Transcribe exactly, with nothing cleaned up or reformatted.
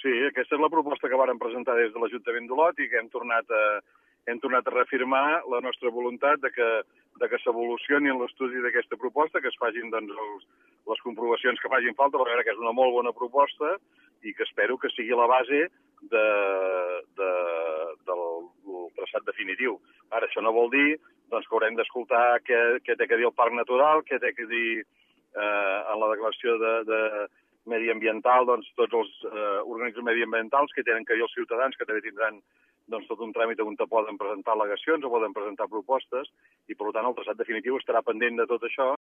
Sí, aquesta és la proposta que vàrem presentar des de l'Ajuntament d'Olot i que hem tornat a, hem tornat a reafirmar la nostra voluntat de que, de que s'evolucioni en l'estudi d'aquesta proposta, que es facin doncs, els, les comprovacions que facin falta, perquè crec que és una molt bona proposta i que espero que sigui la base de, de, del, del traçat definitiu. Ara, això no vol dir doncs, que haurem d'escoltar què, què té que dir el Parc Natural, què té que dir eh, en la declaració de, de mediambiental, doncs, tots els eh, organismes mediambientals que tenen que dir els ciutadans, que també tindran doncs, tot un tràmit on poden presentar al·legacions o poden presentar propostes, i per tant el traçat definitiu estarà pendent de tot això